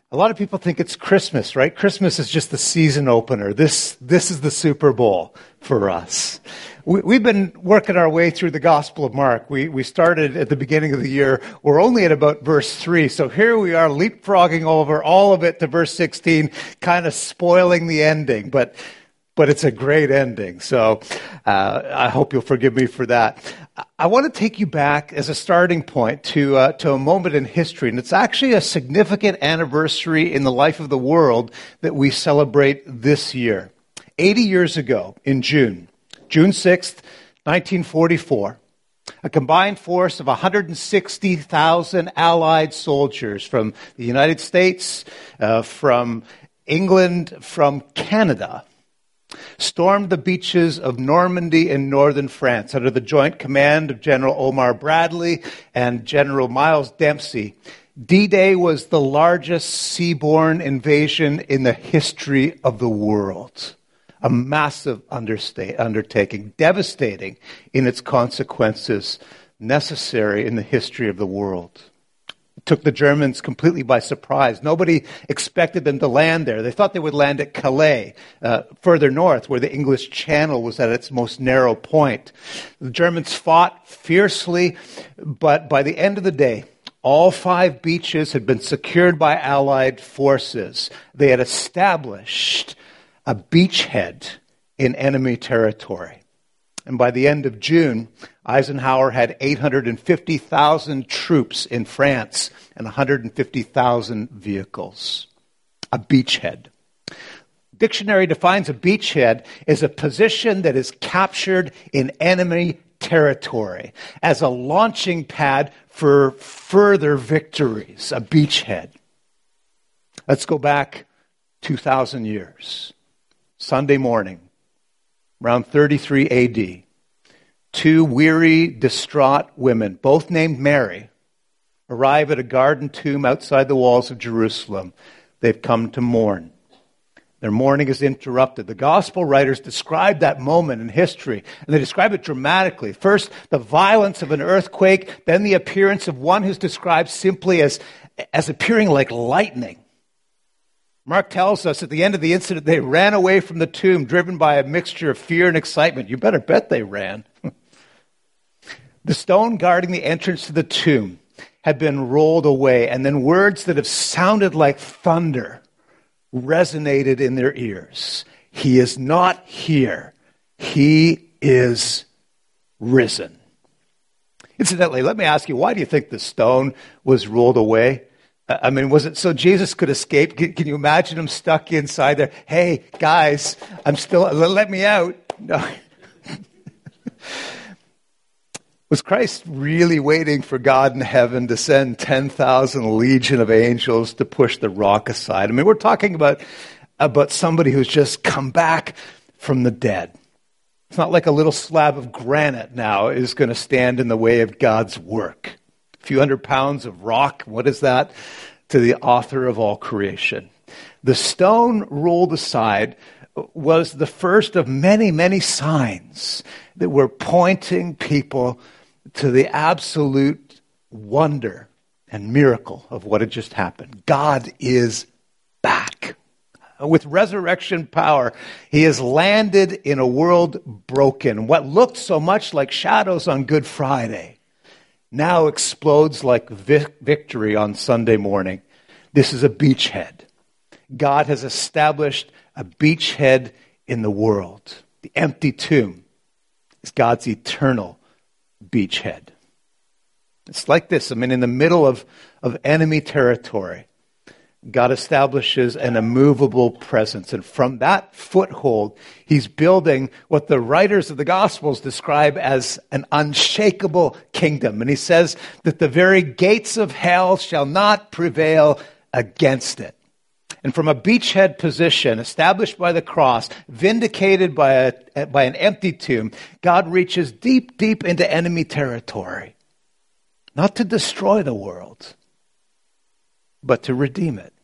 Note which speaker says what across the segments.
Speaker 1: A lot of people think it's Christmas, right? Christmas is just the season opener. This is the Super Bowl for us. We've been working our way through the Gospel of Mark. We started at the beginning of the year. We're only at about verse 3. So here we are leapfrogging over all of it to verse 16, kind of spoiling the ending. But it's a great ending. So I hope you'll forgive me for that. I want to take you back as a starting point to a moment in history. And it's actually a significant anniversary in the life of the world that we celebrate this year. 80 years ago in June 6th, 1944, a combined force of 160,000 Allied soldiers from the United States, from England, from Canada, stormed the beaches of Normandy in northern France under the joint command of General Omar Bradley and General Miles Dempsey. D-Day was the largest seaborne invasion in the history of the world. A massive undertaking, devastating in its consequences, necessary in the history of the world. It took the Germans completely by surprise. Nobody expected them to land there. They thought they would land at Calais, further north, where the English Channel was at its most narrow point. The Germans fought fiercely, but by the end of the day, all 5 beaches had been secured by Allied forces. They had established a beachhead in enemy territory. And by the end of June, Eisenhower had 850,000 troops in France and 150,000 vehicles. A beachhead. Dictionary defines a beachhead as a position that is captured in enemy territory as a launching pad for further victories. A beachhead. Let's go back 2,000 years. Sunday morning, around 33 AD, 2 weary, distraught women, both named Mary, arrive at a garden tomb outside the walls of Jerusalem. They've come to mourn. Their mourning is interrupted. The gospel writers describe that moment in history, and they describe it dramatically. First, the violence of an earthquake, then the appearance of one who's described simply as appearing like lightning. Mark tells us at the end of the incident, they ran away from the tomb, driven by a mixture of fear and excitement. You better bet they ran. The stone guarding the entrance to the tomb had been rolled away, and then words that have sounded like thunder resonated in their ears. He is not here. He is risen. Incidentally, let me ask you, why do you think the stone was rolled away? I mean, was it so Jesus could escape? Can you imagine him stuck inside there? Hey, guys, let me out. No. Was Christ really waiting for God in heaven to send 10,000 legion of angels to push the rock aside? I mean, we're talking about somebody who's just come back from the dead. It's not like a little slab of granite now is going to stand in the way of God's work. A few hundred pounds of rock, what is that to the author of all creation? The stone rolled aside was the first of many, many signs that were pointing people to the absolute wonder and miracle of what had just happened. God is back. With resurrection power, he has landed in a world broken. What looked so much like shadows on Good Friday now explodes like victory on Sunday morning. This is a beachhead. God has established a beachhead in the world. The empty tomb is God's eternal beachhead. It's like this. I mean, in the middle of enemy territory, God establishes an immovable presence. And from that foothold, he's building what the writers of the Gospels describe as an unshakable kingdom. And he says that the very gates of hell shall not prevail against it. And from a beachhead position established by the cross, vindicated by an empty tomb, God reaches deep, deep into enemy territory. Not to destroy the world, but to redeem it.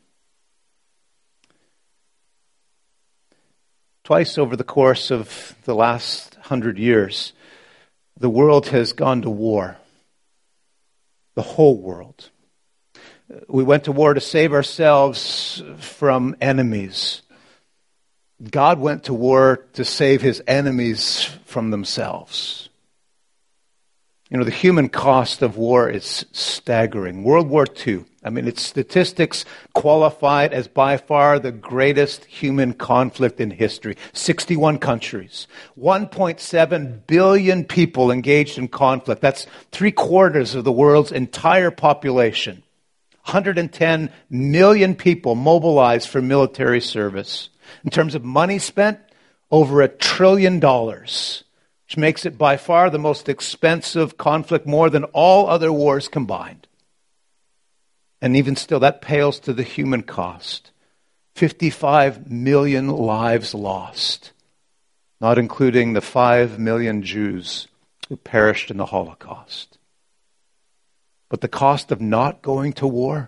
Speaker 1: Twice over the course of the last 100 years, the world has gone to war. The whole world. We went to war to save ourselves from enemies. God went to war to save his enemies from themselves. You know, the human cost of war is staggering. World War II, its statistics qualify it as by far the greatest human conflict in history. 61 countries, 1.7 billion people engaged in conflict. That's 3/4 of the world's entire population. 110 million people mobilized for military service. In terms of money spent, over $1 trillion, which makes it by far the most expensive conflict, more than all other wars combined. And even still, that pales to the human cost. 55 million lives lost, not including the 5 million Jews who perished in the Holocaust. But the cost of not going to war?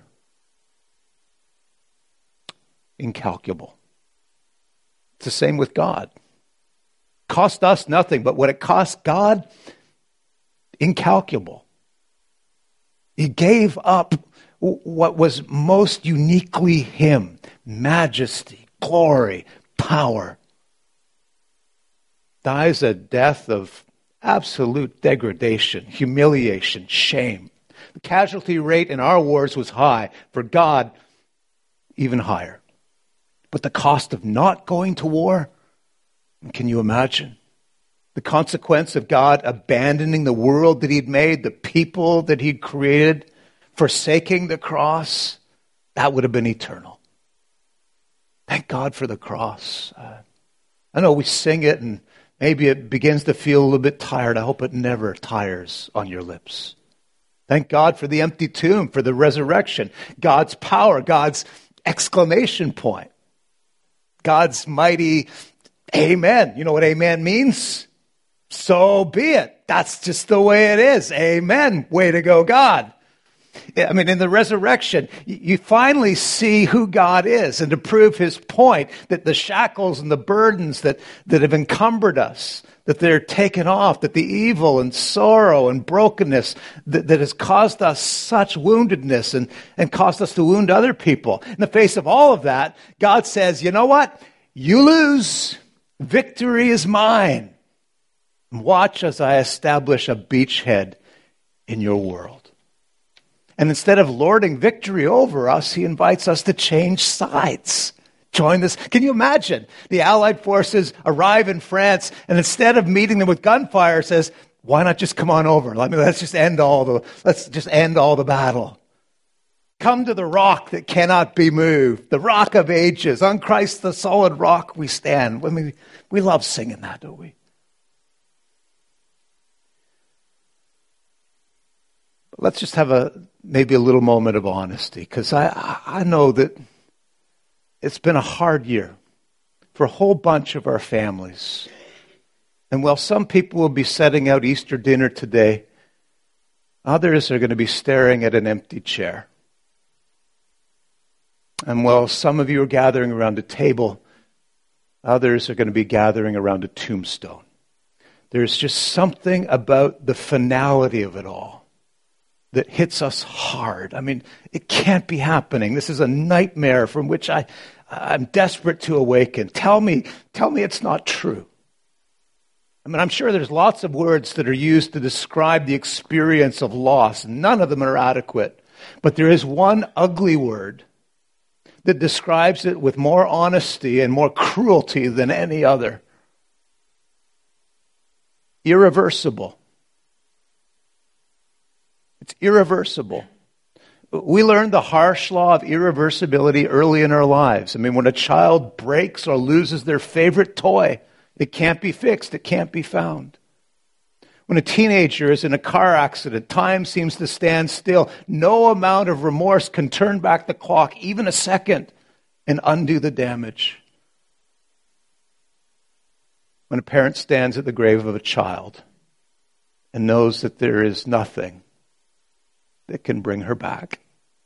Speaker 1: Incalculable. It's the same with God. Cost us nothing, but what it cost God, incalculable. He gave up what was most uniquely him: majesty, glory, power. Dies a death of absolute degradation, humiliation, shame. The casualty rate in our wars was high. For God, even higher. But the cost of not going to war, can you imagine? The consequence of God abandoning the world that he'd made, the people that he'd created, forsaking the cross, that would have been eternal. Thank God for the cross. I know we sing it and maybe it begins to feel a little bit tired. I hope it never tires on your lips. Thank God for the empty tomb, for the resurrection, God's power, God's exclamation point, God's mighty amen. You know what amen means? So be it. That's just the way it is. Amen. Way to go, God. In the resurrection, you finally see who God is, and to prove his point that the shackles and the burdens that have encumbered us, that they're taken off, that the evil and sorrow and brokenness that has caused us such woundedness and caused us to wound other people. In the face of all of that, God says, you know what? You lose. Victory is mine. Watch as I establish a beachhead in your world. And instead of lording victory over us, he invites us to change sides. Join this. Can you imagine? The Allied forces arrive in France, and instead of meeting them with gunfire, says, why not just come on over? Let's just end all the battle. Come to the rock that cannot be moved, the rock of ages. On Christ, the solid rock, we stand. We love singing that, don't we? Let's just have maybe a little moment of honesty, because I know that it's been a hard year for a whole bunch of our families. And while some people will be setting out Easter dinner today, others are going to be staring at an empty chair. And while some of you are gathering around a table, others are going to be gathering around a tombstone. There's just something about the finality of it all that hits us hard. It can't be happening. This is a nightmare from which I'm desperate to awaken. Tell me it's not true. I'm sure there's lots of words that are used to describe the experience of loss. None of them are adequate. But there is one ugly word that describes it with more honesty and more cruelty than any other. Irreversible. It's irreversible. We learned the harsh law of irreversibility early in our lives. When a child breaks or loses their favorite toy, it can't be fixed, it can't be found. When a teenager is in a car accident, time seems to stand still. No amount of remorse can turn back the clock even a second and undo the damage. When a parent stands at the grave of a child and knows that there is nothing that can bring her back.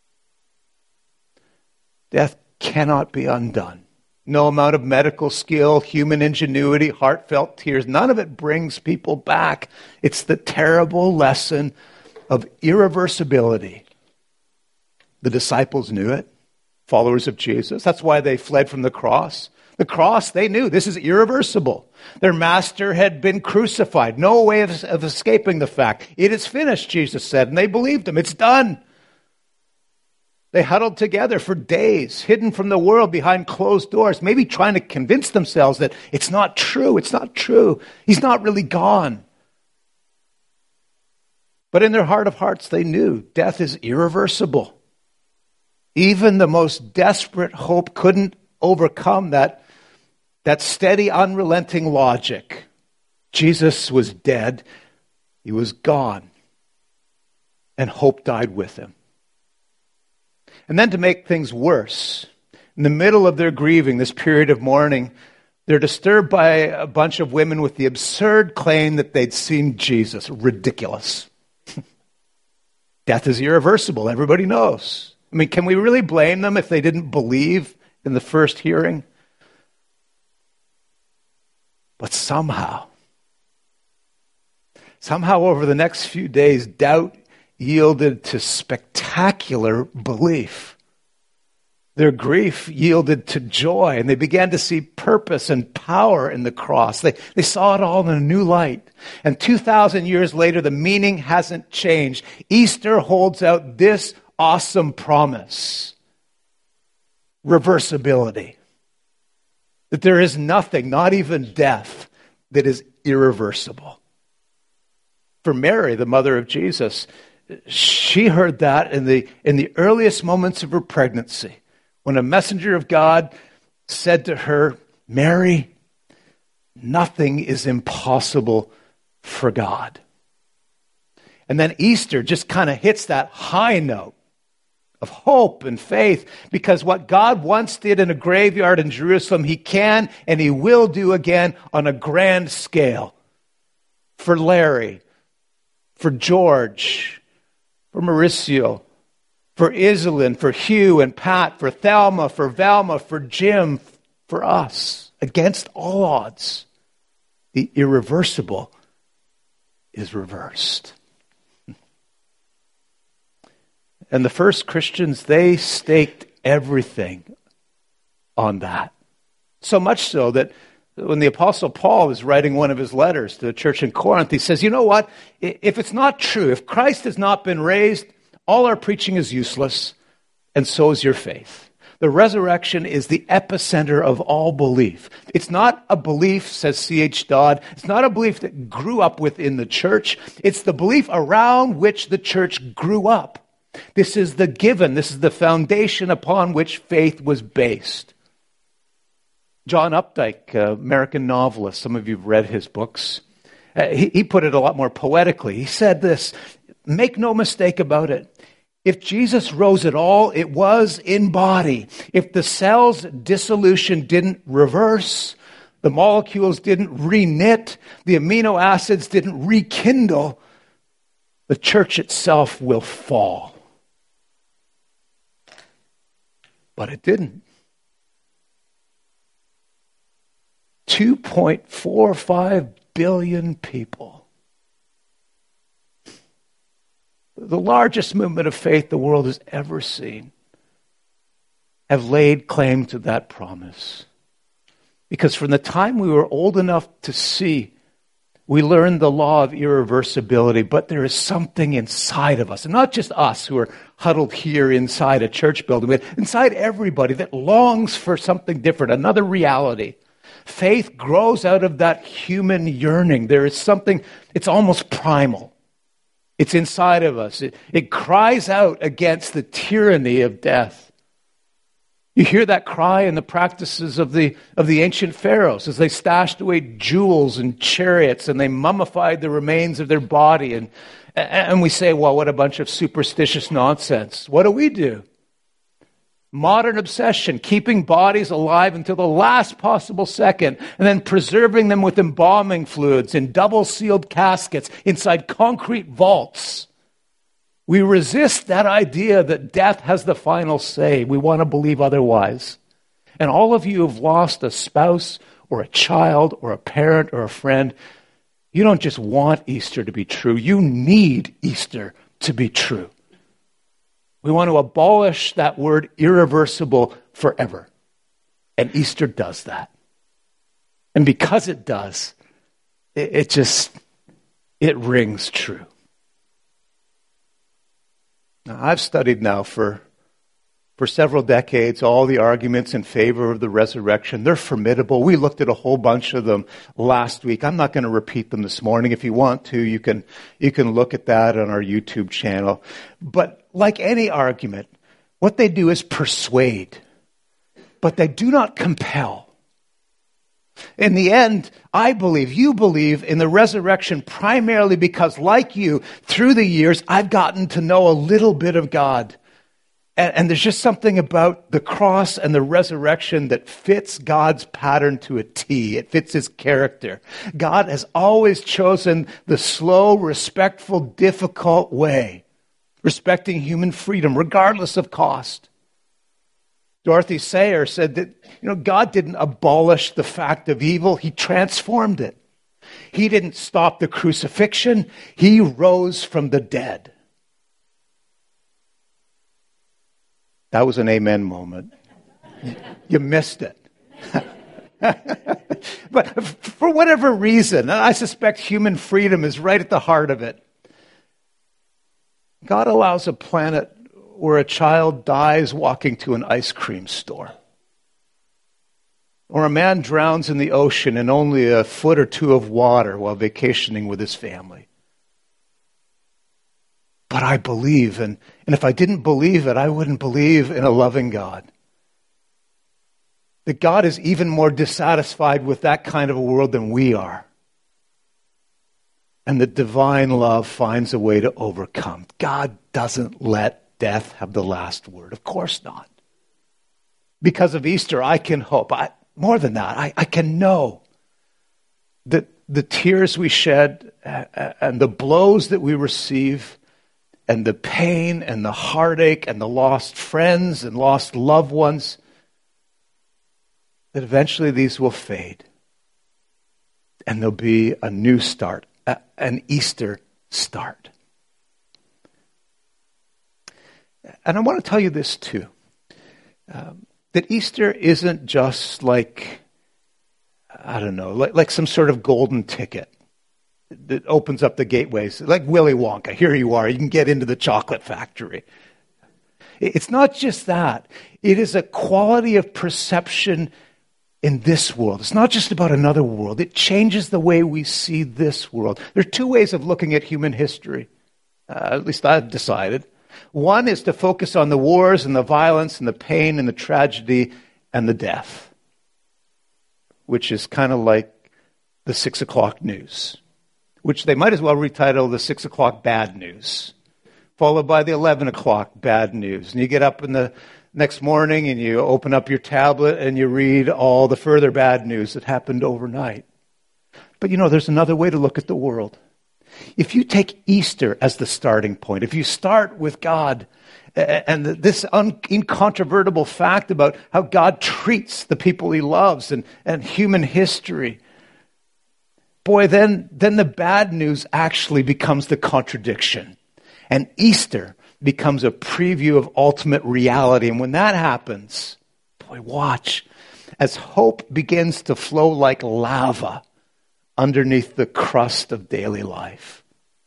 Speaker 1: Death cannot be undone. No amount of medical skill, human ingenuity, heartfelt tears, none of it brings people back. It's the terrible lesson of irreversibility The disciples knew it, followers of Jesus. That's why they fled from the cross. The cross, they knew, this is irreversible. Their master had been crucified. No way of escaping the fact. It is finished, Jesus said, and they believed him. It's done. They huddled together for days, hidden from the world behind closed doors, maybe trying to convince themselves that it's not true, it's not true. He's not really gone. But in their heart of hearts, they knew death is irreversible. Even the most desperate hope couldn't overcome that steady, unrelenting logic. Jesus was dead. He was gone. And hope died with him. And then to make things worse, in the middle of their grieving, this period of mourning, they're disturbed by a bunch of women with the absurd claim that they'd seen Jesus. Ridiculous. Death is irreversible. Everybody knows. I mean, can we really blame them if they didn't believe in the first hearing? But somehow over the next few days, doubt yielded to spectacular belief. Their grief yielded to joy, and they began to see purpose and power in the cross. They saw it all in a new light. And 2,000 years later, the meaning hasn't changed. Easter holds out this awesome promise. Reversibility. That there is nothing, not even death, that is irreversible. For Mary, the mother of Jesus, she heard that in the earliest moments of her pregnancy, when a messenger of God said to her, Mary, nothing is impossible for God. And then Easter just kind of hits that high note of hope and faith, because what God once did in a graveyard in Jerusalem, he can and he will do again on a grand scale. For Larry, for George, for Mauricio, for Iselin, for Hugh and Pat, for Thelma, for Velma, for Jim, for us. Against all odds, the irreversible is reversed. And the first Christians, they staked everything on that. So much so that when the Apostle Paul was writing one of his letters to the church in Corinth, he says, you know what? If it's not true, if Christ has not been raised, all our preaching is useless, and so is your faith. The resurrection is the epicenter of all belief. It's not a belief, says C.H. Dodd, it's not a belief that grew up within the church. It's the belief around which the church grew up. This is the given. This is the foundation upon which faith was based. John Updike, American novelist, some of you have read his books. He put it a lot more poetically. He said this, make no mistake about it. If Jesus rose at all, it was in body. If the cell's dissolution didn't reverse, the molecules didn't reknit, the amino acids didn't rekindle, the church itself will fall. But it didn't. 2.45 billion people. The largest movement of faith the world has ever seen have laid claim to that promise. Because from the time we were old enough to see, we learned the law of irreversibility, but there is something inside of us, and not just us who are huddled here inside a church building, but inside everybody that longs for something different, another reality. Faith grows out of that human yearning. There is something, it's almost primal. It's inside of us. It cries out against the tyranny of death. You hear that cry in the practices of the ancient pharaohs as they stashed away jewels and chariots and they mummified the remains of their body. And we say, well, what a bunch of superstitious nonsense. What do? Modern obsession, keeping bodies alive until the last possible second and then preserving them with embalming fluids in double-sealed caskets inside concrete vaults. We resist that idea that death has the final say. We want to believe otherwise. And all of you who've lost a spouse or a child or a parent or a friend, you don't just want Easter to be true. You need Easter to be true. We want to abolish that word irreversible forever. And Easter does that. And because it does, it rings true. Now, I've studied now for several decades all the arguments in favor of the resurrection. They're formidable. We looked at a whole bunch of them last week. I'm not going to repeat them this morning. If you want to, you can look at that on our YouTube channel. But like any argument, what they do is persuade, but they do not compel. In the end, I believe, you believe in the resurrection primarily because, like you, through the years, I've gotten to know a little bit of God. And there's just something about the cross and the resurrection that fits God's pattern to a T. It fits his character. God has always chosen the slow, respectful, difficult way, respecting human freedom, regardless of cost. Dorothy Sayers said that, God didn't abolish the fact of evil. He transformed it. He didn't stop the crucifixion. He rose from the dead. That was an amen moment. You missed it. But for whatever reason, and I suspect human freedom is right at the heart of it, God allows a planet where a child dies walking to an ice cream store, or a man drowns in the ocean in only a foot or two of water while vacationing with his family. But I believe, and if I didn't believe it, I wouldn't believe in a loving God. That God is even more dissatisfied with that kind of a world than we are. And that divine love finds a way to overcome. God doesn't let death have the last word. Of course not. Because of Easter, I can hope. More than that, I can know that the tears we shed and the blows that we receive and the pain and the heartache and the lost friends and lost loved ones, that eventually these will fade. And there'll be a new start, an Easter start. And I want to tell you this too, that Easter isn't just like, like some sort of golden ticket that opens up the gateways, like Willy Wonka. Here you are, you can get into the chocolate factory. It's not just that. It is a quality of perception in this world. It's not just about another world. It changes the way we see this world. There are two ways of looking at human history, at least I've decided. One is to focus on the wars and the violence and the pain and the tragedy and the death, which is kind of like the 6 o'clock news, which they might as well retitle the 6 o'clock bad news, followed by the 11 o'clock bad news. And you get up in the next morning and you open up your tablet and you read all the further bad news that happened overnight. But there's another way to look at the world. If you take Easter as the starting point, if you start with God and this incontrovertible fact about how God treats the people he loves and human history, boy, then the bad news actually becomes the contradiction. And Easter becomes a preview of ultimate reality. And when that happens, boy, watch, as hope begins to flow like lava underneath the crust of daily life.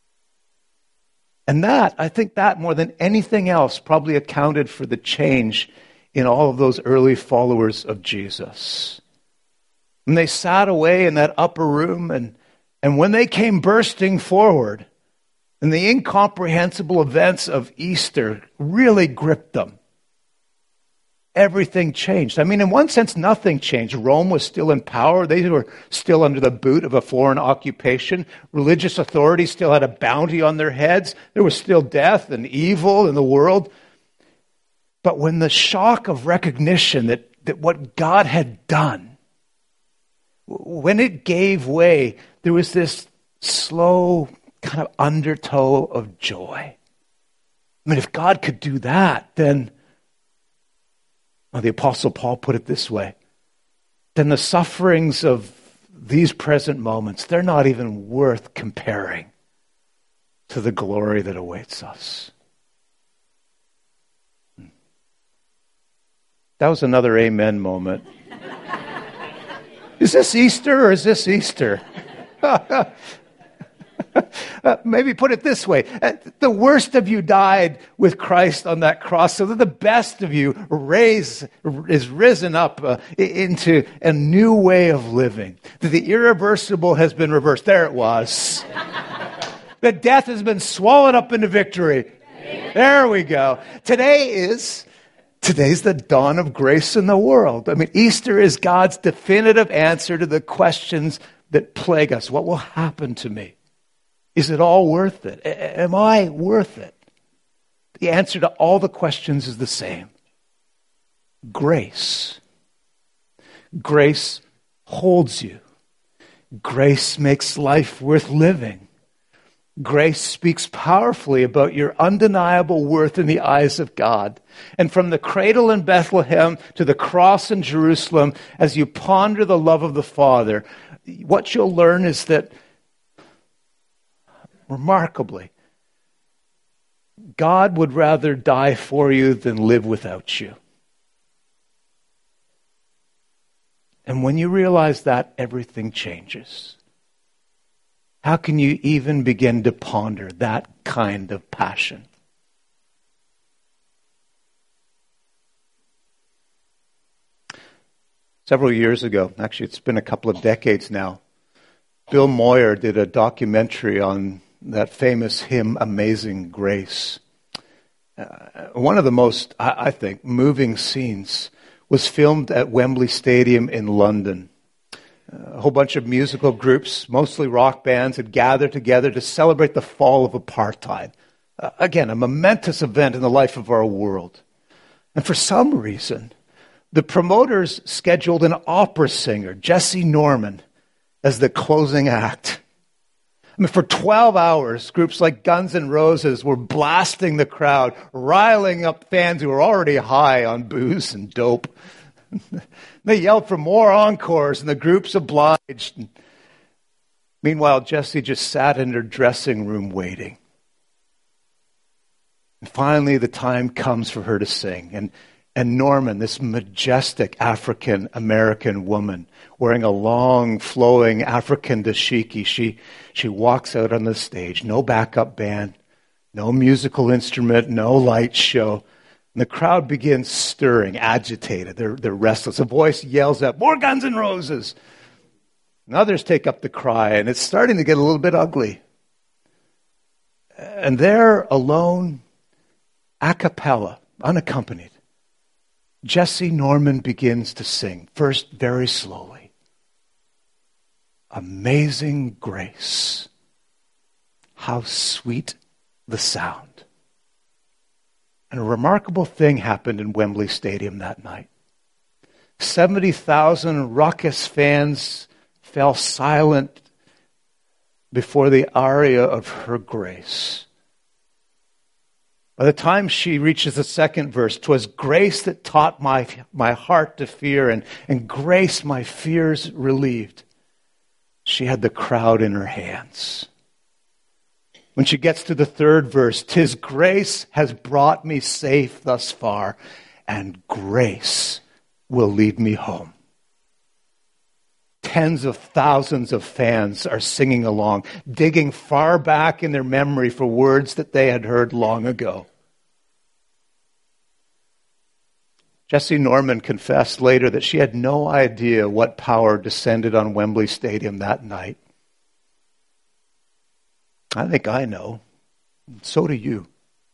Speaker 1: And I think that more than anything else probably accounted for the change in all of those early followers of Jesus. And they sat away in that upper room, and when they came bursting forward, and the incomprehensible events of Easter really gripped them, everything changed. I mean, in one sense, nothing changed. Rome was still in power. They were still under the boot of a foreign occupation. Religious authorities still had a bounty on their heads. There was still death and evil in the world. But when the shock of recognition that what God had done, when it gave way, there was this slow kind of undertow of joy. I mean, if God could do that, then, the Apostle Paul put it this way, then the sufferings of these present moments, they're not even worth comparing to the glory that awaits us. That was another amen moment. Is this Easter or is this Easter? Maybe put it this way. The worst of you died with Christ on that cross, so that the best of you is risen up into a new way of living. That the irreversible has been reversed. There it was. That death has been swallowed up into victory. There we go. Today's the dawn of grace in the world. I mean, Easter is God's definitive answer to the questions that plague us. What will happen to me? Is it all worth it? Am I worth it? The answer to all the questions is the same. Grace. Grace holds you. Grace makes life worth living. Grace speaks powerfully about your undeniable worth in the eyes of God. And from the cradle in Bethlehem to the cross in Jerusalem, as you ponder the love of the Father, what you'll learn is that, remarkably, God would rather die for you than live without you. And when you realize that, everything changes. How can you even begin to ponder that kind of passion? Several years ago, actually it's been a couple of decades now, Bill Moyer did a documentary on that famous hymn, Amazing Grace. One of the most, I think, moving scenes was filmed at Wembley Stadium in London. A whole bunch of musical groups, mostly rock bands, had gathered together to celebrate the fall of apartheid. Again, a momentous event in the life of our world. And for some reason, the promoters scheduled an opera singer, Jesse Norman, as the closing act. I mean, for 12 hours, groups like Guns N' Roses were blasting the crowd, riling up fans who were already high on booze and dope. They yelled for more encores, and the groups obliged. Meanwhile, Jessie just sat in her dressing room waiting. And finally, the time comes for her to sing. And Norman, this majestic African-American woman, wearing a long, flowing African dashiki, she walks out on the stage. No backup band, no musical instrument, no light show. And the crowd begins stirring, agitated. They're restless. A voice yells out, "More Guns N' Roses!" And others take up the cry, and it's starting to get a little bit ugly. And there, alone, a cappella, unaccompanied, Jesse Norman begins to sing, first very slowly. Amazing grace, how sweet the sound. And a remarkable thing happened in Wembley Stadium that night. 70,000 raucous fans fell silent before the aria of her grace. By the time she reaches the second verse, "'Twas grace that taught my heart to fear, and grace my fears relieved," she had the crowd in her hands. When she gets to the third verse, "'Tis grace has brought me safe thus far, and grace will lead me home." Tens of thousands of fans are singing along, digging far back in their memory for words that they had heard long ago. Jesse Norman confessed later that she had no idea what power descended on Wembley Stadium that night. I think I know. So do you.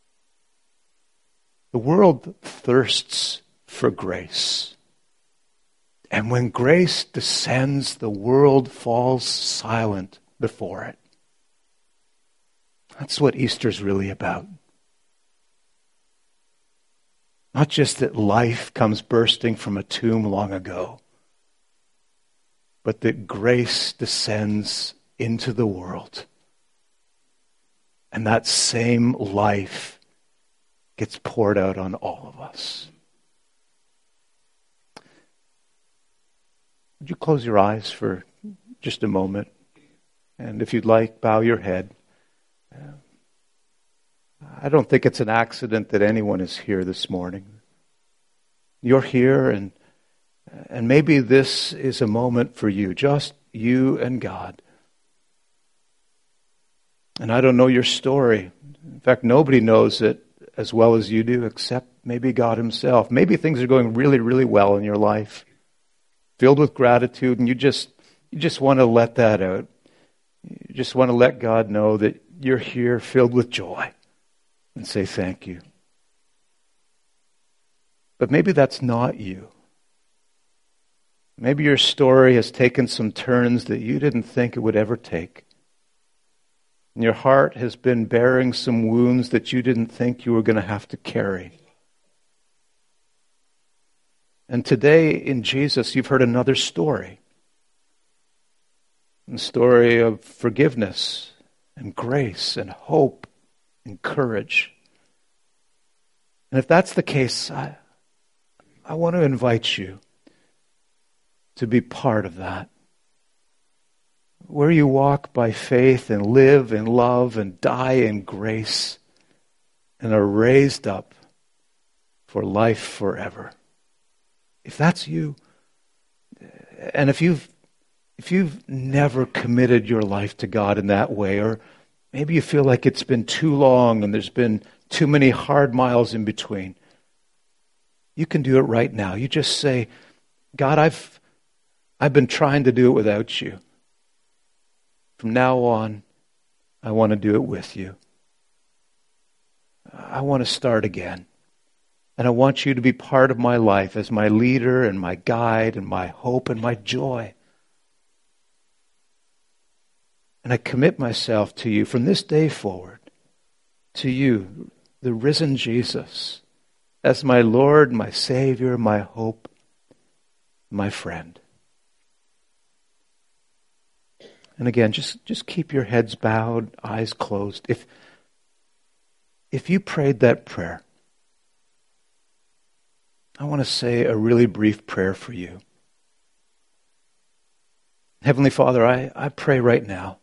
Speaker 1: The world thirsts for grace. And when grace descends, the world falls silent before it. That's what Easter's really about. Not just that life comes bursting from a tomb long ago, but that grace descends into the world. And that same life gets poured out on all of us. Would you close your eyes for just a moment? And if you'd like, bow your head. I don't think it's an accident that anyone is here this morning. You're here, and maybe this is a moment for you, just you and God. And I don't know your story. In fact, nobody knows it as well as you do, except maybe God himself. Maybe things are going really, really well in your life, filled with gratitude, and you just want to let that out. You just want to let God know that you're here filled with joy and say thank you. But maybe that's not you. Maybe your story has taken some turns that you didn't think it would ever take. And your heart has been bearing some wounds that you didn't think you were going to have to carry. And today in Jesus, you've heard another story. A story of forgiveness and grace and hope and courage. And if that's the case, I want to invite you to be part of that. Where you walk by faith and live in love and die in grace and are raised up for life forever. If that's you, and if you've never committed your life to God in that way, or maybe you feel like it's been too long and there's been too many hard miles in between, you can do it right now. You just say, God, I've been trying to do it without you. From now on, I want to do it with you. I want to start again. And I want you to be part of my life as my leader and my guide and my hope and my joy. And I commit myself to you from this day forward, to you, the risen Jesus, as my Lord, my Savior, my hope, my friend. And again, just keep your heads bowed, eyes closed. If you prayed that prayer, I want to say a really brief prayer for you. Heavenly Father, I pray right now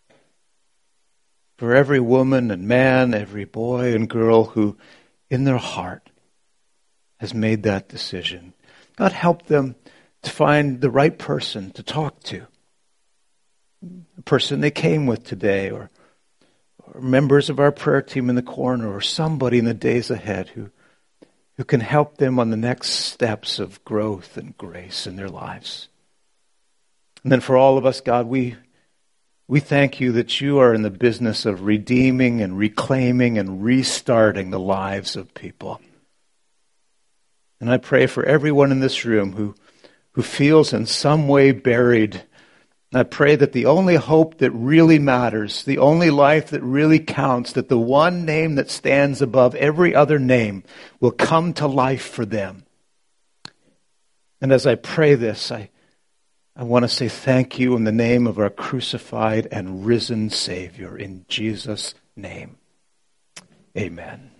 Speaker 1: for every woman and man, every boy and girl who in their heart has made that decision. God, help them to find the right person to talk to. The person they came with today, or members of our prayer team in the corner, or somebody in the days ahead who can help them on the next steps of growth and grace in their lives. And then for all of us, God, we thank you that you are in the business of redeeming and reclaiming and restarting the lives of people. And I pray for everyone in this room who feels in some way buried. I pray that the only hope that really matters, the only life that really counts, that the one name that stands above every other name will come to life for them. And as I pray this, I want to say thank you in the name of our crucified and risen Savior, in Jesus' name. Amen.